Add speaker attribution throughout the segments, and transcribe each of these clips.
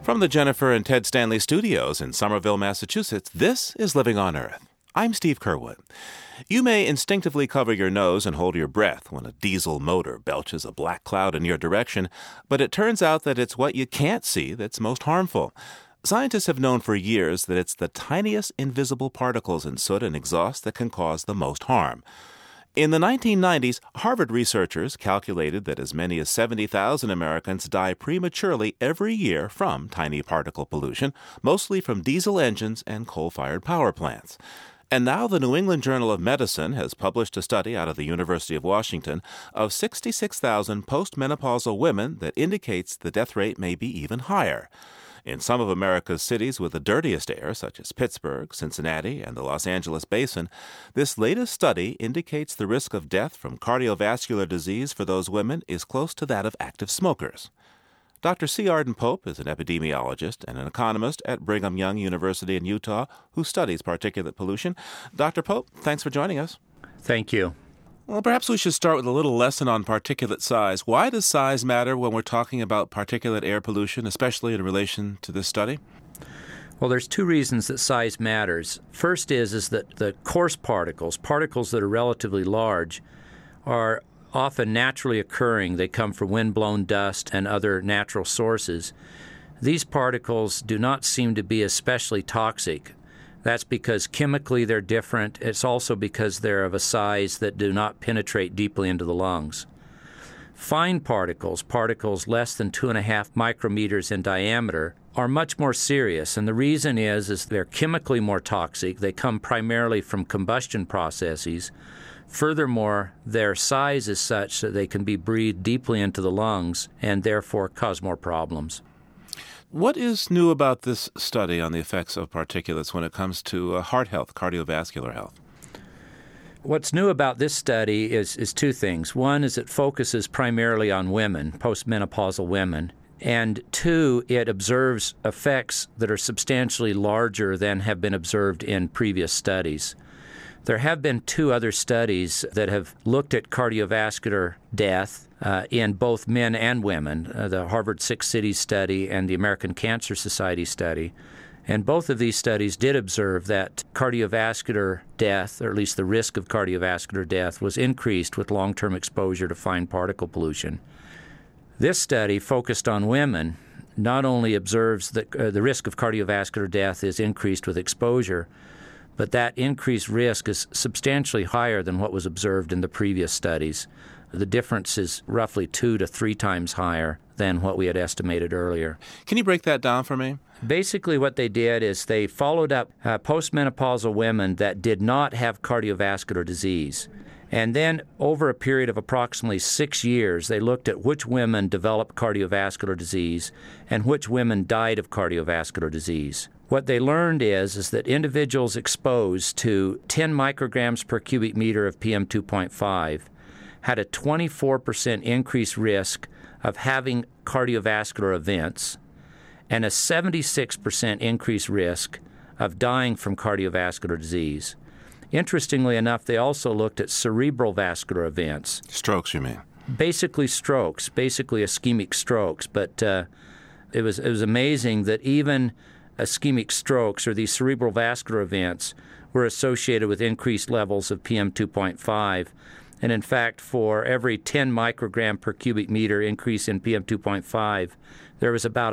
Speaker 1: From the Jennifer and Ted Stanley studios in Somerville, Massachusetts, this is Living on Earth. I'm Steve Curwood. You may instinctively cover your nose and hold your breath when a diesel motor belches a black cloud in your direction, but it turns out that it's what you can't see that's most harmful. Scientists have known for years that it's the tiniest invisible particles in soot and exhaust that can cause the most harm. In the 1990s, Harvard researchers calculated that as many as 70,000 Americans die prematurely every year from tiny particle pollution, mostly from diesel engines and coal-fired power plants. And now the New England Journal of Medicine has published a study out of the University of Washington of 66,000 postmenopausal women that indicates the death rate may be even higher. In some of America's cities with the dirtiest air, such as Pittsburgh, Cincinnati, and the Los Angeles basin, this latest study indicates the risk of death from cardiovascular disease for those women is close to that of active smokers. Dr. C. Arden Pope is an epidemiologist and an economist at Brigham Young University in Utah who studies particulate pollution. Dr. Pope, thanks for joining us.
Speaker 2: Thank you.
Speaker 1: Well, perhaps we should start with a little lesson on particulate size. Why does size matter when we're talking about particulate air pollution, especially in relation to this study?
Speaker 2: Well, there's two reasons that size matters. First is that the coarse particles that are relatively large, are often naturally occurring. They come from wind-blown dust and other natural sources. These particles do not seem to be especially toxic. That's because chemically they're different. It's also because they're of a size that do not penetrate deeply into the lungs. Fine particles less than 2.5 micrometers in diameter, are much more serious. And the reason is they're chemically more toxic. They come primarily from combustion processes. Furthermore, their size is such that they can be breathed deeply into the lungs and therefore cause more problems.
Speaker 1: What is new about this study on the effects of particulates when it comes to heart health, cardiovascular health?
Speaker 2: What's new about this study is two things. One is it focuses primarily on women, postmenopausal women. And two, it observes effects that are substantially larger than have been observed in previous studies. There have been two other studies that have looked at cardiovascular death in both men and women, the Harvard Six Cities study and the American Cancer Society study. And both of these studies did observe that cardiovascular death, or at least the risk of cardiovascular death, was increased with long-term exposure to fine particle pollution. This study, focused on women, not only observes that the risk of cardiovascular death is increased with exposure, but that increased risk is substantially higher than what was observed in the previous studies. The difference is roughly 2 to 3 times higher than what we had estimated earlier.
Speaker 1: Can you break that down for me?
Speaker 2: Basically what they did is they followed up postmenopausal women that did not have cardiovascular disease. And then over a period of approximately 6 years, they looked at which women developed cardiovascular disease and which women died of cardiovascular disease. What they learned is that individuals exposed to 10 micrograms per cubic meter of PM2.5 had a 24% increased risk of having cardiovascular events and a 76% increased risk of dying from cardiovascular disease. Interestingly enough, they also looked at cerebral vascular events.
Speaker 1: Strokes, you mean?
Speaker 2: Basically strokes, basically ischemic strokes. But it was amazing that even ischemic strokes, or these cerebral vascular events, were associated with increased levels of PM2.5. And in fact, for every 10 microgram per cubic meter increase in PM2.5, there was about a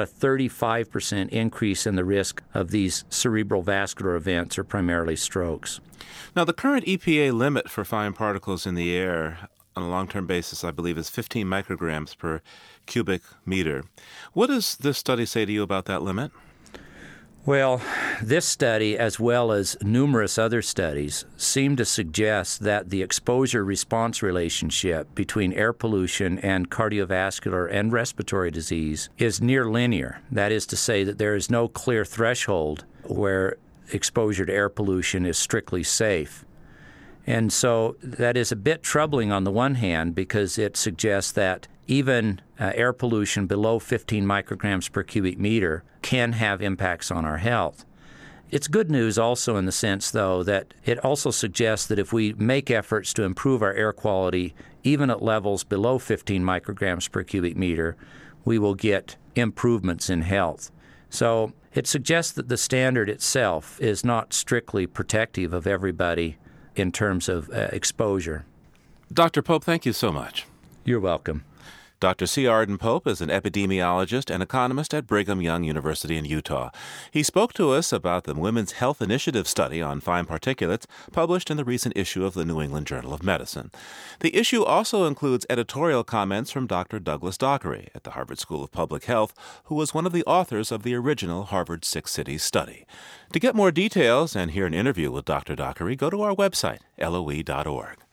Speaker 2: 35% increase in the risk of these cerebral vascular events, or primarily strokes.
Speaker 1: Now, the current EPA limit for fine particles in the air on a long-term basis, I believe, is 15 micrograms per cubic meter. What does this study say to you about that limit?
Speaker 2: Well, this study, as well as numerous other studies, seem to suggest that the exposure-response relationship between air pollution and cardiovascular and respiratory disease is near linear. That is to say that there is no clear threshold where exposure to air pollution is strictly safe. And so that is a bit troubling on the one hand because it suggests that even air pollution below 15 micrograms per cubic meter can have impacts on our health. It's good news also in the sense, though, that it also suggests that if we make efforts to improve our air quality, even at levels below 15 micrograms per cubic meter, we will get improvements in health. So it suggests that the standard itself is not strictly protective of everybody in terms of exposure.
Speaker 1: Dr. Pope, thank you so much.
Speaker 2: You're welcome.
Speaker 1: Dr. C. Arden Pope is an epidemiologist and economist at Brigham Young University in Utah. He spoke to us about the Women's Health Initiative study on fine particulates published in the recent issue of the New England Journal of Medicine. The issue also includes editorial comments from Dr. Douglas Dockery at the Harvard School of Public Health, who was one of the authors of the original Harvard Six Cities study. To get more details and hear an interview with Dr. Dockery, go to our website, loe.org.